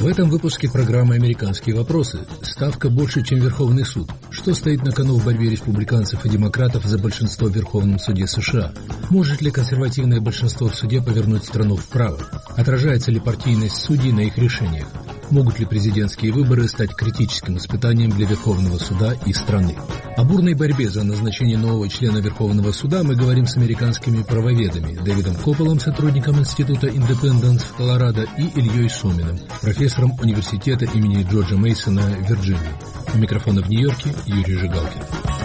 В этом выпуске программы «Американские вопросы». Ставка больше, чем Верховный суд. Что стоит на кону в борьбе республиканцев и демократов за большинство в Верховном суде США? Может ли консервативное большинство в суде повернуть страну вправо? Отражается ли партийность судей на их решениях? Могут ли президентские выборы стать критическим испытанием для Верховного суда и страны? О бурной борьбе за назначение нового члена Верховного суда мы говорим с американскими правоведами Дэвидом Копполом, сотрудником Института Индепенденс в Колорадо, и Ильей Соминым, профессором университета имени Джорджа Мейсона в Вирджинии. У микрофона в Нью-Йорке Юрий Жигалкин.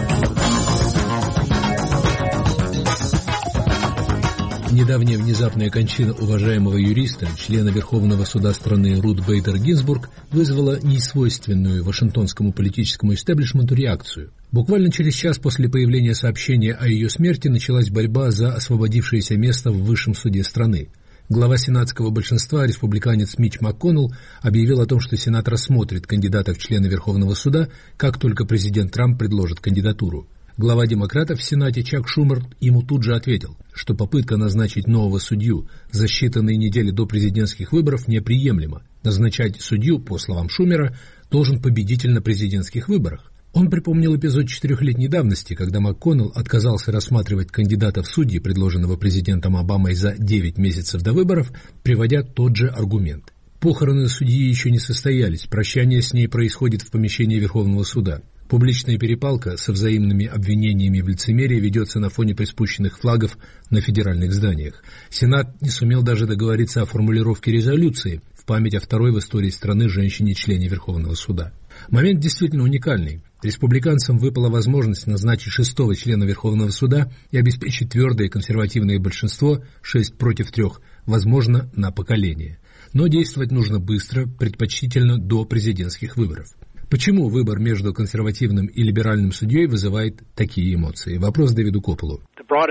Недавняя внезапная кончина уважаемого юриста, члена Верховного суда страны Рут Бейдер Гинзбург, вызвала несвойственную вашингтонскому политическому истеблишменту реакцию. Буквально через час после появления сообщения о ее смерти началась борьба за освободившееся место в высшем суде страны. Глава сенатского большинства, республиканец Митч МакКоннелл, объявил о том, что Сенат рассмотрит кандидата в члены Верховного суда, как только президент Трамп предложит кандидатуру. Глава демократов в Сенате Чак Шумер ему тут же ответил, что попытка назначить нового судью за считанные недели до президентских выборов неприемлема. Назначать судью, по словам Шумера, должен победитель на президентских выборах. Он припомнил эпизод 4-летней давности, когда МакКоннелл отказался рассматривать кандидата в судьи, предложенного президентом Обамой за 9 месяцев до выборов, приводя тот же аргумент. Похороны судьи еще не состоялись, прощание с ней происходит в помещении Верховного суда. Публичная перепалка со взаимными обвинениями в лицемерии ведется на фоне приспущенных флагов на федеральных зданиях. Сенат не сумел даже договориться о формулировке резолюции в память о второй в истории страны женщине-члене Верховного суда. Момент действительно уникальный. Республиканцам выпала возможность назначить 6-го члена Верховного суда и обеспечить твердое консервативное большинство 6 против 3, возможно, на поколение. Но действовать нужно быстро, предпочтительно до президентских выборов. Почему выбор между консервативным и либеральным судьей вызывает такие эмоции? Вопрос Дэвиду Копполу.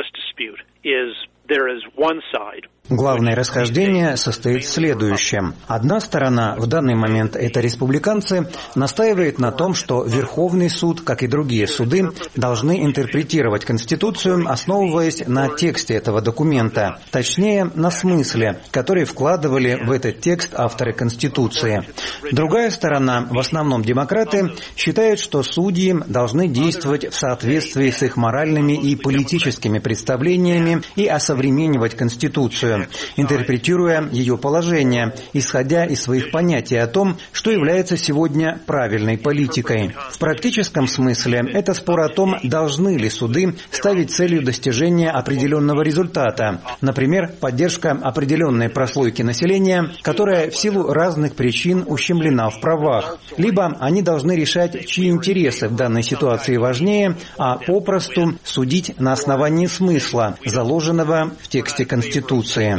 Главное расхождение состоит в следующем. Одна сторона, в данный момент это республиканцы, настаивает на том, что Верховный суд, как и другие суды, должны интерпретировать Конституцию, основываясь на тексте этого документа, точнее, на смысле, который вкладывали в этот текст авторы Конституции. Другая сторона, в основном демократы, считают, что судьи должны действовать в соответствии с их моральными и политическими представлениями и осовременивать Конституцию, интерпретируя ее положение, исходя из своих понятий о том, что является сегодня правильной политикой. В практическом смысле это спор о том, должны ли суды ставить целью достижения определенного результата, например, поддержка определенной прослойки населения, которая в силу разных причин ущемлена в правах, либо они должны решать, чьи интересы в данной ситуации важнее, а попросту судить на основании смысла, заложенного в тексте Конституции.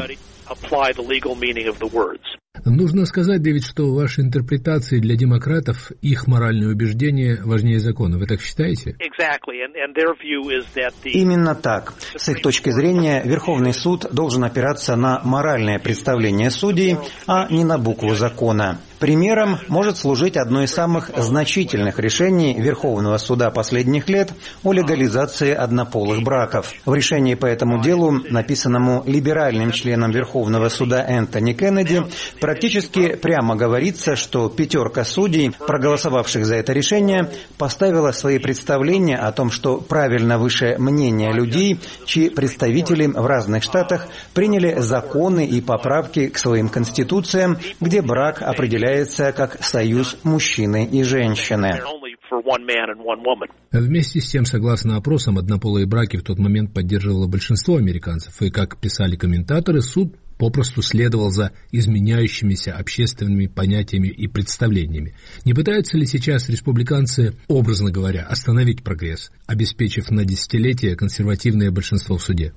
Нужно сказать, Дэвид, что в вашей интерпретации для демократов их моральные убеждения важнее закона. Вы так считаете? Именно так. С их точки зрения, Верховный суд должен опираться на моральное представление судей, а не на букву закона. Примером может служить одно из самых значительных решений Верховного суда последних лет о легализации однополых браков. В решении по этому делу, написанному либеральным членом Верховного суда Энтони Кеннеди, практически прямо говорится, что 5 судей, проголосовавших за это решение, поставила свои представления о том, что правильно выше мнения людей, чьи представители в разных штатах приняли законы и поправки к своим конституциям, где брак определяется как союз мужчины и женщины. Вместе с тем, согласно опросам, однополые браки в тот момент поддерживало большинство американцев, и, как писали комментаторы, суд попросту следовал за изменяющимися общественными понятиями и представлениями. Не пытаются ли сейчас республиканцы, образно говоря, остановить прогресс, обеспечив на десятилетия консервативное большинство в суде?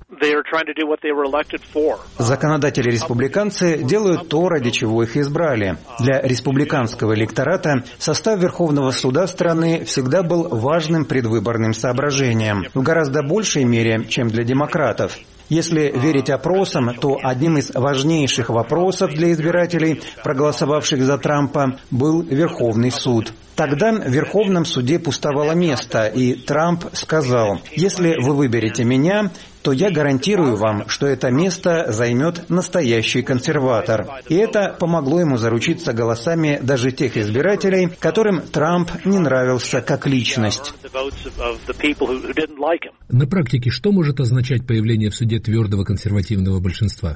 Законодатели-республиканцы делают то, ради чего их избрали. Для республиканского электората состав Верховного суда страны всегда был важным предвыборным соображением, в гораздо большей мере, чем для демократов. Если верить опросам, то одним из важнейших вопросов для избирателей, проголосовавших за Трампа, был Верховный суд. Тогда в Верховном суде пустовало место, и Трамп сказал: «Если вы выберете меня, то я гарантирую вам, что это место займет настоящий консерватор. И это помогло ему заручиться голосами даже тех избирателей, которым Трамп не нравился как личность. На практике что может означать появление в суде твердого консервативного большинства?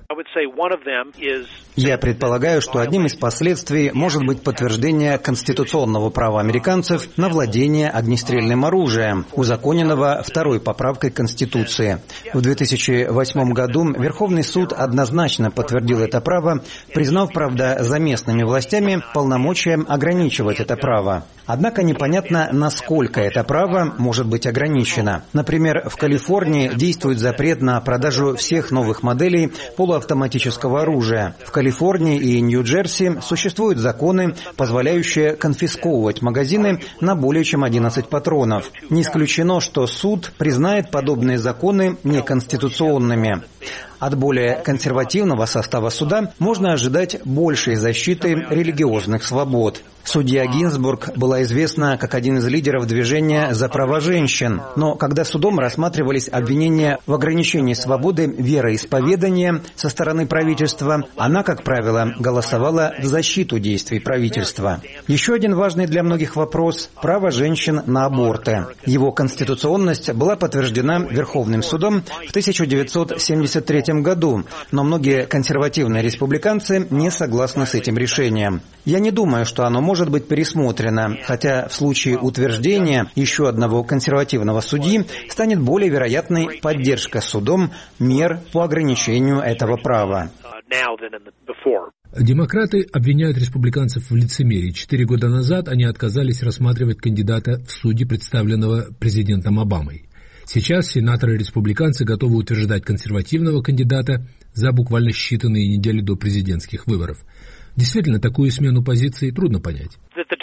Я предполагаю, что одним из последствий может быть подтверждение конституционного права американцев на владение огнестрельным оружием, узаконенного второй поправкой Конституции. В 2008 году Верховный суд однозначно подтвердил это право, признав, правда, за местными властями полномочием ограничивать это право. Однако непонятно, насколько это право может быть ограничено. Например, в Калифорнии действует запрет на продажу всех новых моделей полуавтоматического оружия. В Калифорнии и Нью-Джерси существуют законы, позволяющие конфисковывать магазины на более чем 11 патронов. Не исключено, что суд признает подобные законы неконституционными. От более консервативного состава суда можно ожидать большей защиты религиозных свобод. Судья Гинзбург была известна как один из лидеров движения за права женщин. Но когда судом рассматривались обвинения в ограничении свободы вероисповедания со стороны правительства, она, как правило, голосовала в защиту действий правительства. Еще один важный для многих вопрос – право женщин на аборты. Его конституционность была подтверждена Верховным судом в 1973 году, но многие консервативные республиканцы не согласны с этим решением. Я не думаю, что оно может быть пересмотрено, хотя в случае утверждения еще одного консервативного судьи станет более вероятной поддержка судом мер по ограничению этого права. Демократы обвиняют республиканцев в лицемерии. 4 года назад они отказались рассматривать кандидата в судьи, представленного президентом Обамой. Сейчас сенаторы-республиканцы готовы утверждать консервативного кандидата за буквально считанные недели до президентских выборов. Действительно, такую смену позиций трудно понять.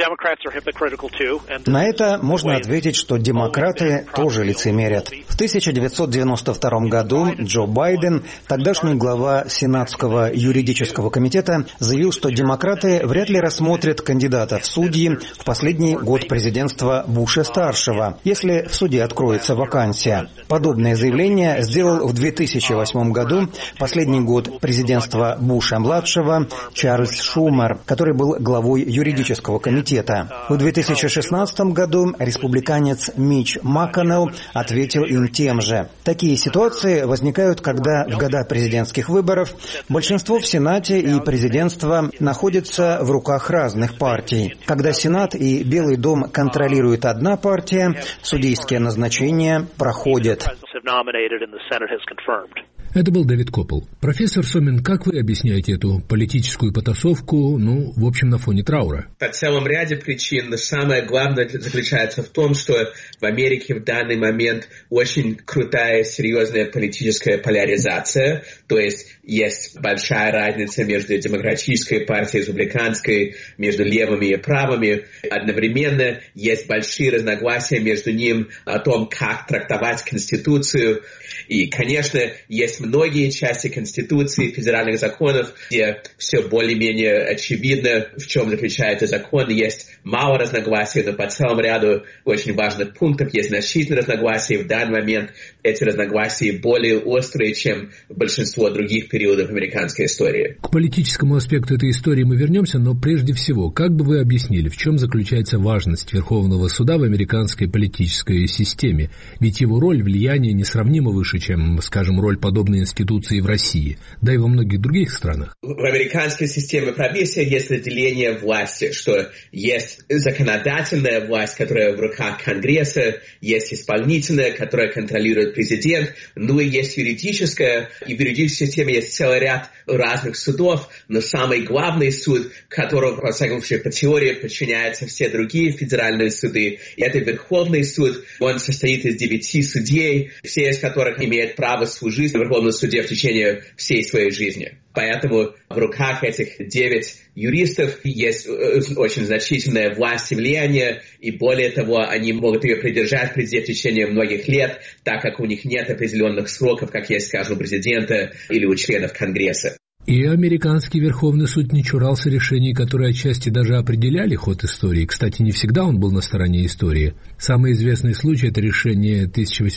На это можно ответить, что демократы тоже лицемерят. В 1992 году Джо Байден, тогдашний глава Сенатского юридического комитета, заявил, что демократы вряд ли рассмотрят кандидата в судьи в последний год президентства Буша-старшего, если в суде откроется вакансия. Подобное заявление сделал в 2008 году, последний год президентства Буша-младшего, Чарльз Шумер, который был главой юридического комитета. В 2016 году республиканец Митч Макконнелл ответил им тем же. Такие ситуации возникают, когда в года президентских выборов большинство в Сенате и президентство находятся в руках разных партий. Когда Сенат и Белый дом контролирует одна партия, судейские назначения проходят. Это был Дэвид Коппел. Профессор Сомин, как вы объясняете эту политическую потасовку, в общем, на фоне траура? По целом ряде причин. Самое главное заключается в том, что в Америке в данный момент очень крутая, серьезная политическая поляризация. То есть большая разница между демократической партией и республиканской, между левыми и правыми. Одновременно есть большие разногласия между ним о том, как трактовать Конституцию. И, конечно, есть многие части Конституции, федеральных законов, где все более-менее очевидно, в чем заключается закон. Есть мало разногласий, но по целому ряду очень важных пунктов есть значительные разногласия. В данный момент эти разногласия более острые, чем большинство других периодов американской истории. К политическому аспекту этой истории мы вернемся, но прежде всего, как бы вы объяснили, в чем заключается важность Верховного суда в американской политической системе? Ведь его роль, влияние несравнимо выше, чем, скажем, роль подобной институции в России, да и во многих других странах. В американской системе правительства есть разделение власти, что есть законодательная власть, которая в руках Конгресса, есть исполнительная, которая контролирует президент, и есть юридическая, и в юридической системе есть целый ряд разных судов, но самый главный суд, которому, во всяком случае, по теории подчиняются все другие федеральные суды, и это Верховный суд. Он состоит из 9 судей, все из которых имеют право служить в Верховном суде в течение всей своей жизни. Поэтому в руках этих 9 юристов есть очень значительная власть и влияние, и более того, они могут ее придержать в течение многих лет, так как у них нет определенных сроков, как есть, скажем, у президента или у членов Конгресса. И американский Верховный суд не чурался решений, которые отчасти даже определяли ход истории. Кстати, не всегда он был на стороне истории. Самый известный случай – это решение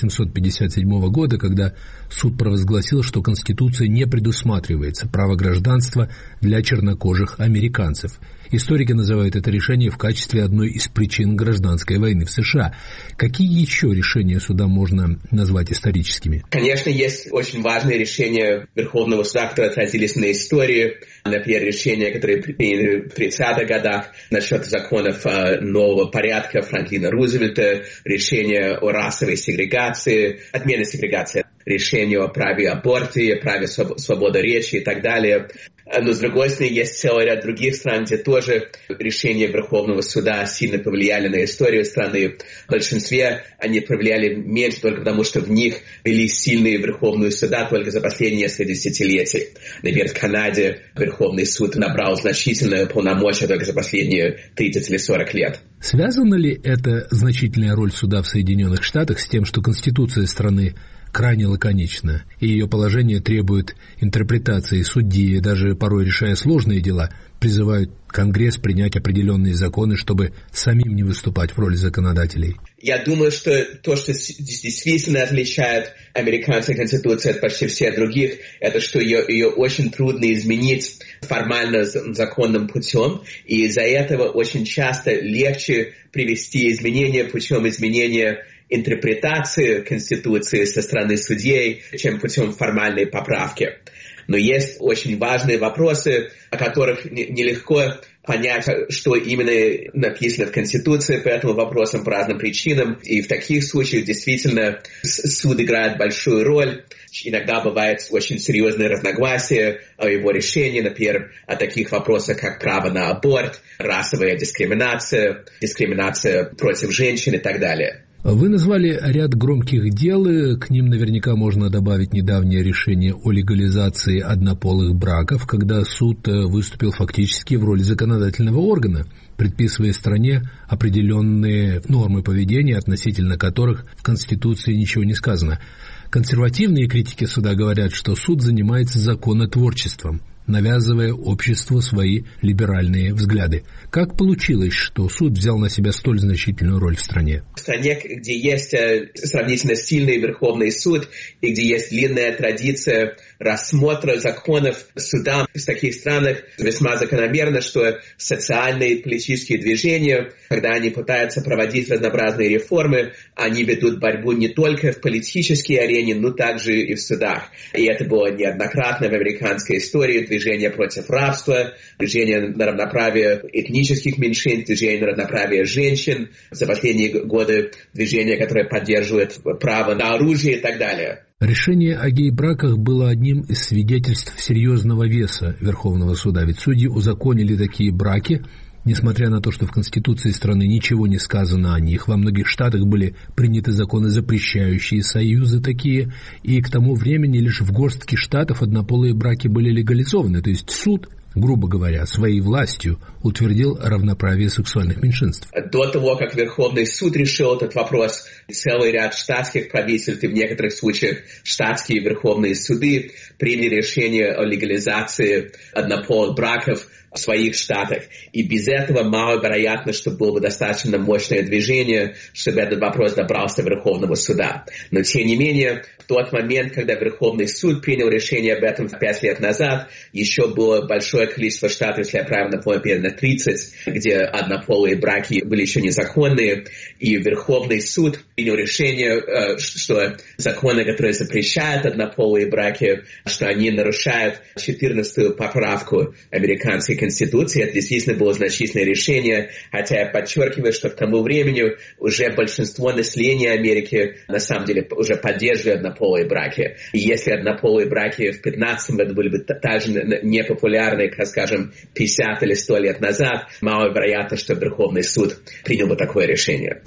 1857 года, когда суд провозгласил, что Конституция не предусматривается право гражданства для чернокожих американцев. Историки называют это решение в качестве одной из причин гражданской войны в США. Какие еще решения суда можно назвать историческими? Конечно, есть очень важные решения Верховного суда, которые отразились на истории. Например, решения, которые приняли в 30-х годах насчет законов нового порядка Франклина Рузвельта, решение о расовой сегрегации, отмене сегрегации, решение о праве аборта, праве свободы речи и так далее. Но, с другой стороны, есть целый ряд других стран, где тоже решения Верховного суда сильно повлияли на историю страны. В большинстве они повлияли меньше только потому, что в них вели сильные Верховные суда только за последние несколько десятилетий. Например, в Канаде Верховный суд набрал значительные полномочия только за последние 30 или 40 лет. Связана ли эта значительная роль суда в Соединенных Штатах с тем, что Конституция страны крайне лаконична, и ее положение требует интерпретации судьи, даже порой решая сложные дела, призывают Конгресс принять определенные законы, чтобы самим не выступать в роли законодателей? Я думаю, что то, что действительно отличает американскую конституцию от почти всех других, это что ее очень трудно изменить формально законным путем, и из-за этого очень часто легче привести изменения путем изменения интерпретации Конституции со стороны судей, чем путем формальной поправки. Но есть очень важные вопросы, о которых нелегко понять, что именно написано в Конституции по этим вопросам по разным причинам. И в таких случаях действительно суд играет большую роль. Иногда бывают очень серьезные разногласия о его решении, например, о таких вопросах, как право на аборт, расовая дискриминация, дискриминация против женщин и так далее. Вы назвали ряд громких дел, к ним наверняка можно добавить недавнее решение о легализации однополых браков, когда суд выступил фактически в роли законодательного органа, предписывая стране определенные нормы поведения, относительно которых в Конституции ничего не сказано. Консервативные критики суда говорят, что суд занимается законотворчеством, навязывая обществу свои либеральные взгляды. Как получилось, что суд взял на себя столь значительную роль в стране? В стране, где есть сравнительно сильный Верховный суд и где есть длинная традиция рассмотра законов суда, в таких странах весьма закономерно, что социальные и политические движения, когда они пытаются проводить разнообразные реформы, они ведут борьбу не только в политической арене, но также и в судах. И это было неоднократно в американской истории. Движение против рабства, движение на равноправие этнических меньшинств, движение на равноправие женщин, за последние годы движение, которое поддерживает право на оружие и так далее. Решение о гей-браках было одним из свидетельств серьезного веса Верховного суда, ведь судьи узаконили такие браки, несмотря на то, что в Конституции страны ничего не сказано о них. Во многих штатах были приняты законы, запрещающие союзы такие, и к тому времени лишь в горстке штатов однополые браки были легализованы, то есть суд, грубо говоря, своей властью утвердил равноправие сексуальных меньшинств. До того, как Верховный суд решил этот вопрос, целый ряд штатских правительств и в некоторых случаях штатские верховные суды приняли решение о легализации однополых браков в своих штатах. И без этого маловероятно, что было бы достаточно мощное движение, чтобы этот вопрос добрался до Верховного суда. Но тем не менее, в тот момент, когда Верховный суд принял решение об этом 5 лет назад, еще было большое количество штатов, если я правильно помню, примерно 30, где однополые браки были еще незаконные. И Верховный суд принял решение, что законы, которые запрещают однополые браки, что они нарушают 14-ю поправку американской Конституции. Это действительно было значительное решение, хотя я подчеркиваю, что к тому времени уже большинство населения Америки на самом деле уже поддерживает однополые браки. И если однополые браки в 15 году были бы также непопулярны, как, скажем, 50 или 100 лет назад, маловероятно, что Верховный суд принял бы такое решение.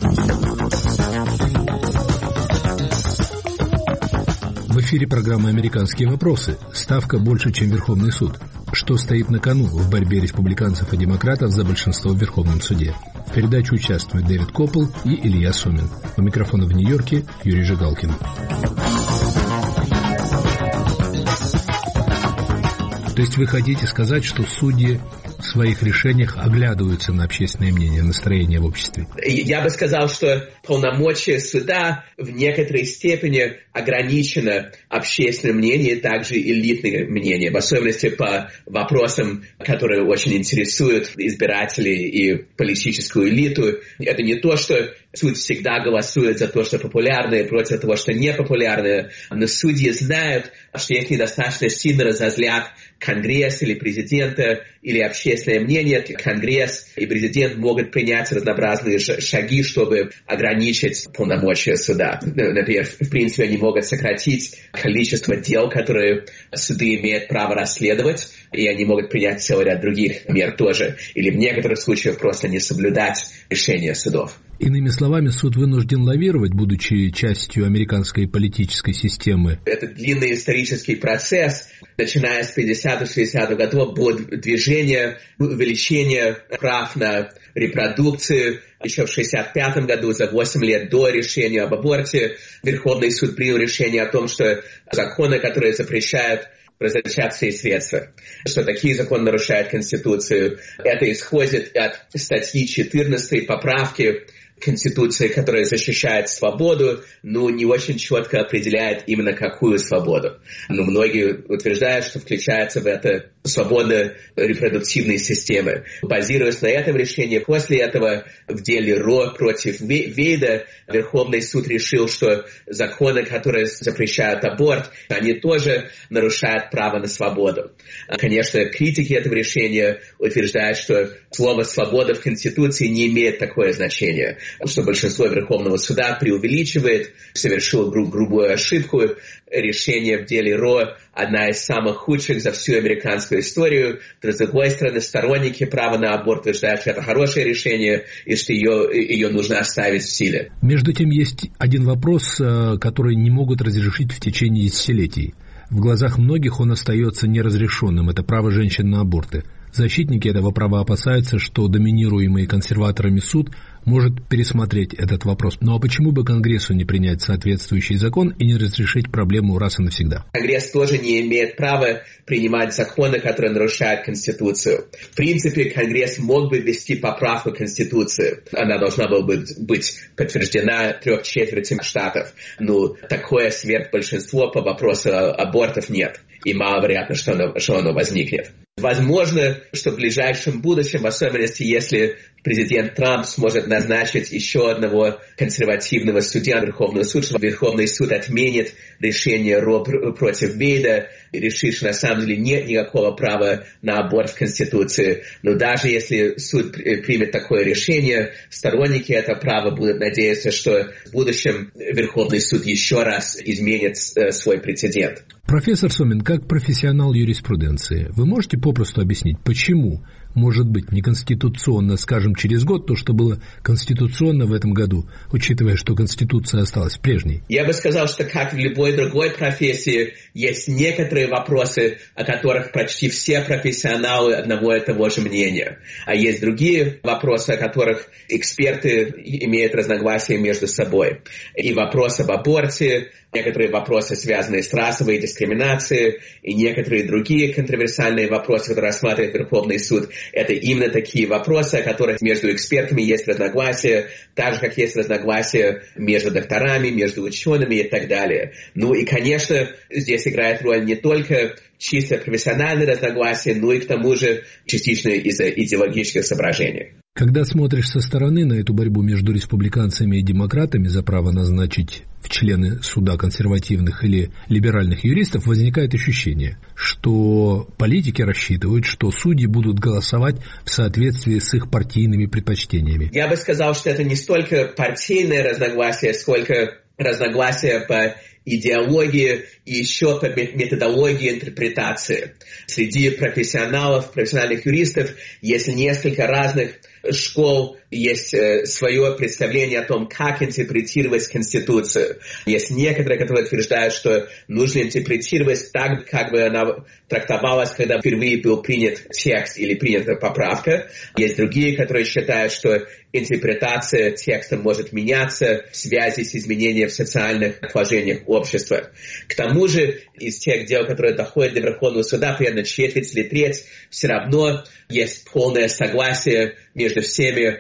В эфире программа «Американские вопросы». Ставка больше, чем Верховный суд. Что стоит на кону в борьбе республиканцев и демократов за большинство в Верховном суде? В передаче участвуют Дэвид Коппел и Илья Сомин. У микрофона в Нью-Йорке Юрий Жигалкин. То есть вы хотите сказать, что судьи в своих решениях оглядываются на общественное мнение, настроение в обществе? Я бы сказал, что полномочия суда в некоторой степени ограничено общественным мнением, также элитным мнением, в особенности по вопросам, которые очень интересуют избирателей и политическую элиту. Это не то, что суд всегда голосует за то, что популярное, против того, что непопулярное, но судьи знают, что их недостаточно сильно разозлят Конгресс или президента, или общественное мнение. Конгресс и президент могут принять разнообразные шаги, чтобы ограничить полномочия суда. Например, в принципе, они могут сократить количество дел, которые суды имеют право расследовать, и они могут принять целый ряд других мер тоже. Или в некоторых случаях просто не соблюдать решения судов. Иными словами, суд вынужден лавировать, будучи частью американской политической системы. Это длинный исторический процесс. Начиная с 50-60-х годов было движение увеличения прав на репродукцию. Еще в 1965 году, за 8 лет до решения об аборте, Верховный суд принял решение о том, что законы, которые запрещают разрешать все средства, что такие законы нарушают Конституцию. Это исходит от статьи 14 поправки Конституции, которая защищает свободу, но не очень четко определяет именно какую свободу. Но многие утверждают, что включается в это свобода репродуктивной системы. Базируясь на этом решении, после этого в деле Ро против Вейда Верховный суд решил, что законы, которые запрещают аборт, они тоже нарушают право на свободу. Конечно, критики этого решения утверждают, что слово «свобода» в Конституции не имеет такое значение, что большинство Верховного суда преувеличивает, совершило грубую ошибку. Решение в деле Ро – одна из самых худших за всю американскую историю. С другой стороны, сторонники права на аборт утверждают, что это хорошее решение и что ее нужно оставить в силе. Между тем, есть один вопрос, который не могут разрешить в течение десятилетий. В глазах многих он остается неразрешенным. Это право женщин на аборты. Защитники этого права опасаются, что доминируемый консерваторами суд может пересмотреть этот вопрос. Ну а почему бы Конгрессу не принять соответствующий закон и не разрешить проблему раз и навсегда? Конгресс тоже не имеет права принимать законы, которые нарушают Конституцию. В принципе, Конгресс мог бы ввести поправку в Конституцию. Она должна была быть подтверждена 3/4 штатов. Но такое сверхбольшинство по вопросу абортов нет. И маловероятно, что оно возникнет. Возможно, что в ближайшем будущем, в особенности если президент Трамп сможет назначить еще одного консервативного судья Верховного суда, что Верховный суд отменит решение Ро против Вейда, решив, что на самом деле нет никакого права на аборт в Конституции. Но даже если суд примет такое решение, сторонники этого права будут надеяться, что в будущем Верховный суд еще раз изменит свой прецедент. Профессор Сомин, как профессионал юриспруденции, вы можете попросту объяснить, почему может быть неконституционно, скажем, через год то, что было конституционно в этом году, учитывая, что Конституция осталась прежней? Я бы сказал, что как в любой другой профессии, есть некоторые вопросы, о которых почти все профессионалы одного и того же мнения. А есть другие вопросы, о которых эксперты имеют разногласия между собой. И вопрос об аборте, некоторые вопросы, связанные с расовой дискриминацией, и некоторые другие контроверсиальные вопросы, которые рассматривает Верховный суд, это именно такие вопросы, о которых между экспертами есть разногласия, так же, как есть разногласия между докторами, между учеными и так далее. Ну и, конечно, здесь играет роль не только чисто профессиональные разногласия, но и к тому же частично из-за идеологических соображений. Когда смотришь со стороны на эту борьбу между республиканцами и демократами за право назначить в члены суда консервативных или либеральных юристов, возникает ощущение, что политики рассчитывают, что судьи будут голосовать в соответствии с их партийными предпочтениями. Я бы сказал, что это не столько партийное разногласие, сколько разногласия по идеологии и еще по методологии интерпретации. Среди профессиональных юристов есть несколько разных школ есть свое представление о том, как интерпретировать Конституцию. Есть некоторые, которые утверждают, что нужно интерпретировать так, как бы она трактовалась, когда впервые был принят текст или принята поправка. Есть другие, которые считают, что интерпретация текста может меняться в связи с изменением в социальных положениях общества. К тому же, из тех дел, которые доходят до Верховного суда, примерно четверть или треть, все равно есть полное согласие между всеми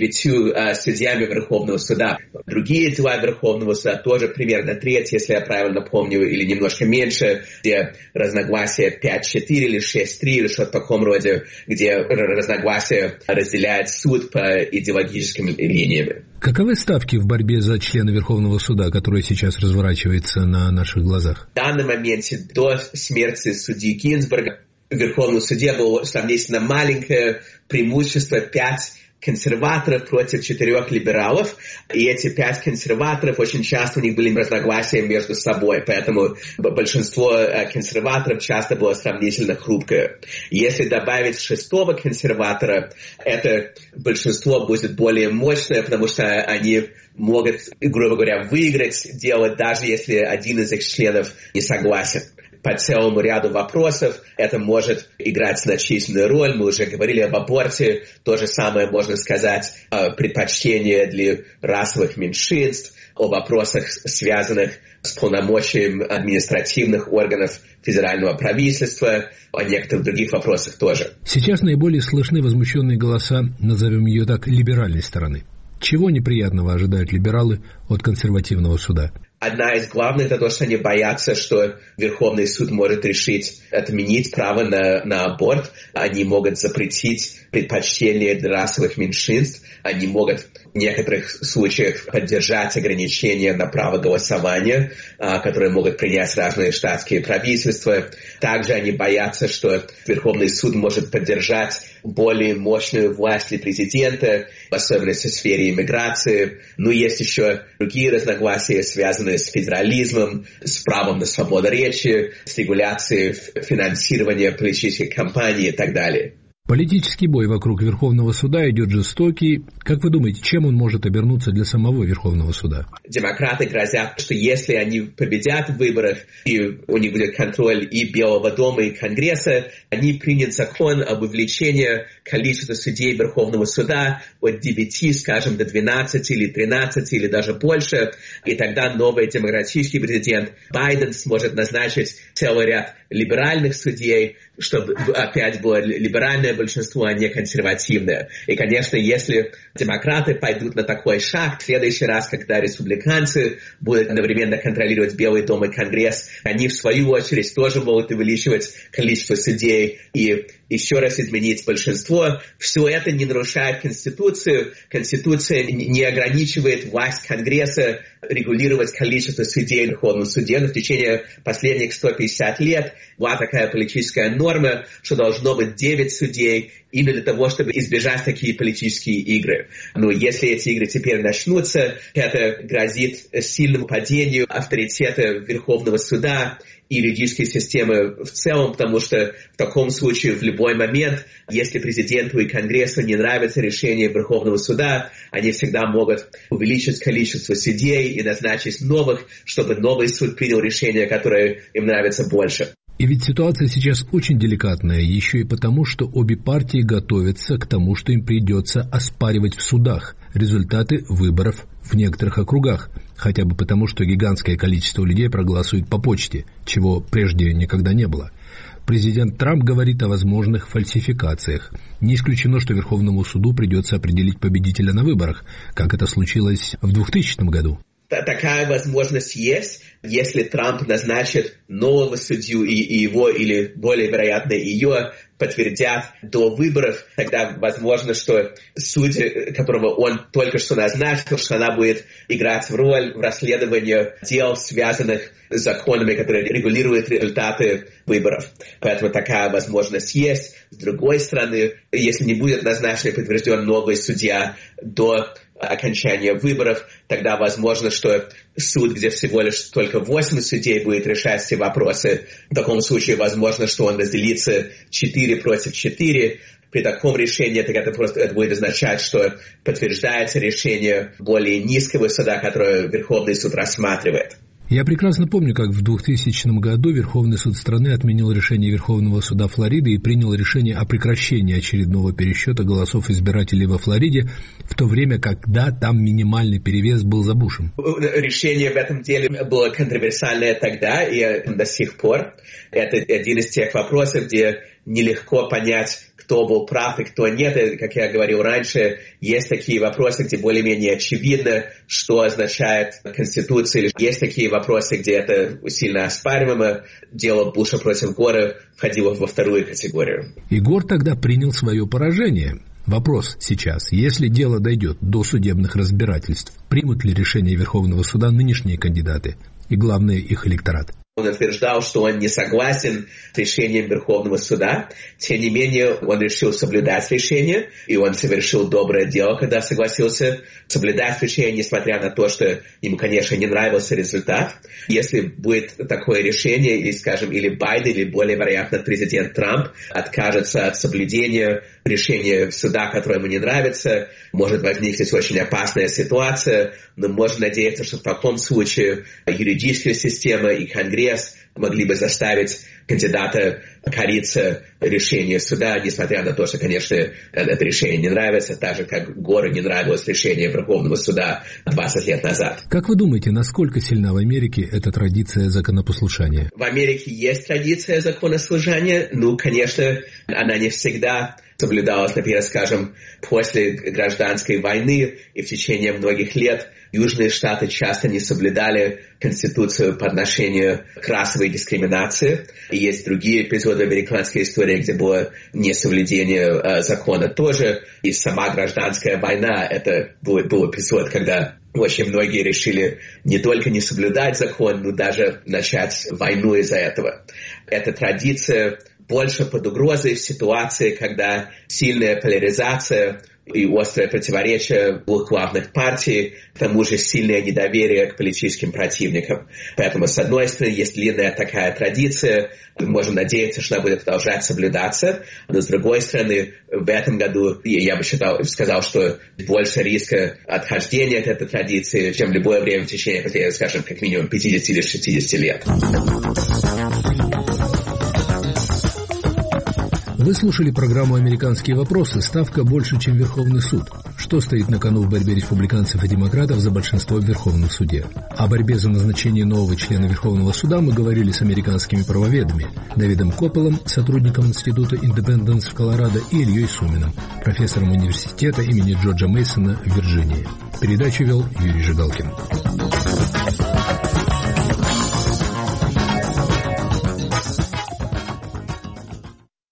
9 судьями Верховного суда. Другие дела Верховного суда тоже примерно треть, если я правильно помню, или немножко меньше, где разногласия 5-4 или 6-3 или что-то в таком роде, где разногласия разделяет суд по идеологическим линиям. Каковы ставки в борьбе за члена Верховного суда, которая сейчас разворачивается на наших глазах? В данном моменте до смерти судьи Гинзбурга в Верховном суде было сравнительно маленькое преимущество 5 консерваторов против 4 либералов, и эти 5 консерваторов, очень часто у них были разногласия между собой, поэтому большинство консерваторов часто было сравнительно хрупкое. Если добавить 6-го консерватора, это большинство будет более мощное, потому что они могут, грубо говоря, выиграть дело, даже если один из их членов не согласен. По целому ряду вопросов это может играть значительную роль. Мы уже говорили об аборте. То же самое можно сказать о предпочтении для расовых меньшинств, о вопросах, связанных с полномочием административных органов федерального правительства, о некоторых других вопросах тоже. Сейчас наиболее слышны возмущенные голоса, назовем ее так, либеральной стороны. Чего неприятного ожидают либералы от консервативного суда? Одна из главных — это то, что они боятся, что Верховный суд может решить отменить право на аборт. Они могут запретить предпочтение для расовых меньшинств. Они могут в некоторых случаях поддержать ограничения на право голосования, которые могут принять разные штатские правительства. Также они боятся, что Верховный суд может поддержать более мощную власть для президента, в особенности в сфере иммиграции. Но есть еще другие разногласия, связанные с федерализмом, с правом на свободу речи, с регуляцией финансирования политических кампаний и так далее. Политический бой вокруг Верховного суда идет жестокий. Как вы думаете, чем он может обернуться для самого Верховного суда? Демократы грозят, что если они победят в выборах, и у них будет контроль и Белого дома, и Конгресса, они примут закон об увеличении количества судей Верховного суда от 9, скажем, до 12 или 13 или даже больше. И тогда новый демократический президент Байден сможет назначить целый ряд либеральных судей, чтобы опять было либеральное большинство, а не консервативное. И, конечно, если демократы пойдут на такой шаг, в следующий раз, когда республиканцы будут одновременно контролировать Белый дом и Конгресс, они, в свою очередь, тоже могут увеличивать количество судей и еще раз изменить большинство. Все это не нарушает Конституцию. Конституция не ограничивает власть Конгресса регулировать количество судей в Верховном суде. Но в течение последних 150 лет была такая политическая норма, что должно быть 9 судей, именно для того, чтобы избежать такие политические игры. Но если эти игры теперь начнутся, это грозит сильному падению авторитета Верховного суда и юридической системы в целом, потому что в таком случае в любой момент, если президенту и Конгрессу не нравится решение Верховного суда, они всегда могут увеличить количество судей и назначить новых, чтобы новый суд принял решение, которое им нравится больше. И ведь ситуация сейчас очень деликатная, еще и потому, что обе партии готовятся к тому, что им придется оспаривать в судах результаты выборов в некоторых округах, хотя бы потому, что гигантское количество людей проголосует по почте, чего прежде никогда не было. Президент Трамп говорит о возможных фальсификациях. Не исключено, что Верховному суду придется определить победителя на выборах, как это случилось в 2000 году. Такая возможность есть, если Трамп назначит нового судью и его, или более вероятно ее, подтвердят до выборов, тогда возможно, что судья, которого он только что назначил, что она будет играть роль в расследовании дел, связанных с законами, которые регулируют результаты выборов. Поэтому такая возможность есть. С другой стороны, если не будет назначен и подтвержден новый судья до окончания выборов, тогда возможно, что суд, где всего лишь только 8 судей, будет решать все вопросы. В таком случае возможно, что он разделится 4 против 4. при таком решении это будет означать, что подтверждается решение более низкого суда, которое Верховный суд рассматривает. Я прекрасно помню, как в 2000 году Верховный суд страны отменил решение Верховного суда Флориды и принял решение о прекращении очередного пересчета голосов избирателей во Флориде, в то время, когда там минимальный перевес был за Бушем. Решение в этом деле было контроверсальное тогда и до сих пор. Это один из тех вопросов, где нелегко понять, кто был прав и кто нет. И, как я говорил раньше, есть такие вопросы, где более-менее очевидно, что означает Конституция. Есть такие вопросы, где это сильно оспариваемо. Дело Буша против Гора входило во вторую категорию. И Гор тогда принял свое поражение. Вопрос сейчас: если дело дойдет до судебных разбирательств, примут ли решение Верховного суда нынешние кандидаты и, главное, их электорат? Он утверждал, что он не согласен с решением Верховного суда. Тем не менее, он решил соблюдать решение, и он совершил доброе дело, когда согласился соблюдать решение, несмотря на то, что ему, конечно, не нравился результат. Если будет такое решение, или, скажем, или Байден, или более вероятно президент Трамп откажется от соблюдения решения суда, которое ему не нравится, может возникнуть очень опасная ситуация, но можно надеяться, что в таком случае юридическая система и Конгресс могли бы заставить кандидата кориться решению суда, несмотря на то, что, конечно, это решение не нравится, так же, как Гору не нравилось решение Верховного суда 20 лет назад. Как вы думаете, насколько сильна в Америке эта традиция законопослушания? В Америке есть традиция законослушания, конечно, она не всегда соблюдалась, например, скажем, после гражданской войны и в течение многих лет южные штаты часто не соблюдали Конституцию по отношению к расовой дискриминации. И есть другие эпизоды американской истории, где было несоблюдение закона тоже. И сама гражданская война, это был эпизод, когда очень многие решили не только не соблюдать закон, но даже начать войну из-за этого. Эта традиция больше под угрозой в ситуации, когда сильная поляризация и острое противоречие двух главных партий, к тому же сильное недоверие к политическим противникам. Поэтому, с одной стороны, есть длинная такая традиция, мы можем надеяться, что она будет продолжать соблюдаться, но, с другой стороны, в этом году я бы сказал, что больше риска отхождения от этой традиции, чем в любое время в течение, скажем, как минимум 50 или 60 лет. Вы слушали программу «Американские вопросы». Ставка больше, чем Верховный суд. Что стоит на кону в борьбе республиканцев и демократов за большинство в Верховном суде? О борьбе за назначение нового члена Верховного суда мы говорили с американскими правоведами Давидом Копполом, сотрудником Института Индепенденс в Колорадо, и Ильей Суминым, профессором университета имени Джорджа Мейсона в Вирджинии. Передачу вел Юрий Жигалкин.